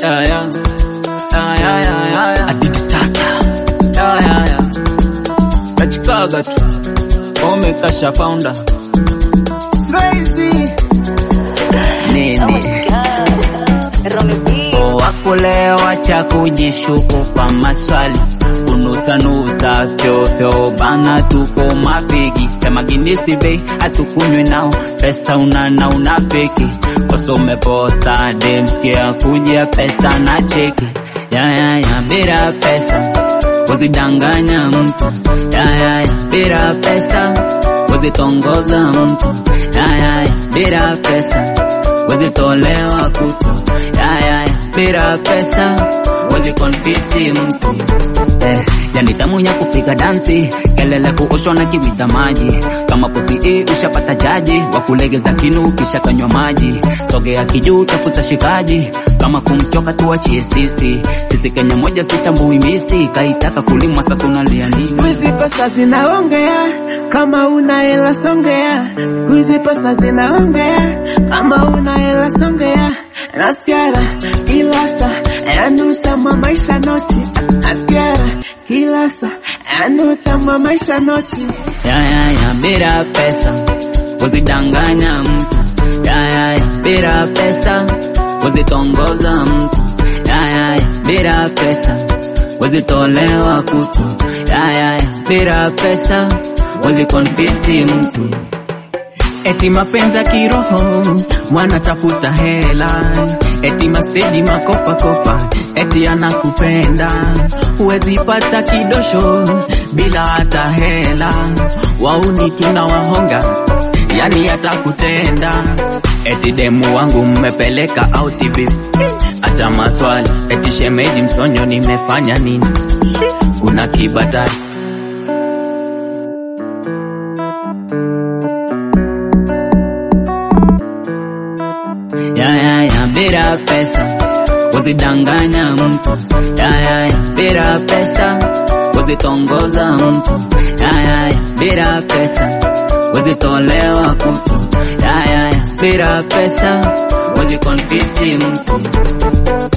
Kachikaga tu Ome kasha founder Crazy Nini Wakulewa cha kujishuku kwa maswali Unusa fyo bana tuko mapigi Sema ginisi bei hatukunywe nao Pesa unana unapeki Koso umeposa demskia kujia pesa na cheki Ya bila pesa Uzidanganya mtu Ya bila pesa Uzitongoza mtu Ya bila pesa Uzitolewa kutu bila pesa Uzikonfisi mtu Yani tamu ya kupiga dansi Kelele kuoshwa na kiwita maji Kama pusi ushapata jaji Wakulegeza kinu kisha kanywa maji Sogea kijuu tafuta shikaji Kama kumchoka tuachie sisi Sisi Kenya moja sitambui misi Kaitaka kulimwa sasa unalia nini Sikuizi pesa zinaongea Kama una hela songea Sikuizi pesa zinaongea Kama una hela songea Nasikiara kila saa Yani utama maisha noti Nasikiara kila saa Yani utama maisha noti Ya bila pesa Uzidanganya mtu Ya bila pesa Uzitongoza mtu Ya bila pesa Uzitolewa kutu Ya bila pesa Uzikonfisi mtu Eti mapenza kiroho wanatafuta hela Eti masedi makopa Eti anakupenda Huwezi pata kidosho bila hata hela Wauni tunawahonga Yani atakutenda Eti demu wangu mmepeleka out vipi Acha maswali Eti shemeji msonyo nimefanya nini Kuna kibatari Ya bila pesa Uzidanganya mtu Ya bila pesa Uzitongoza mtu Ya bila pesa Uzitolewa kutu Ya bila pesa Uzikonfisi mtu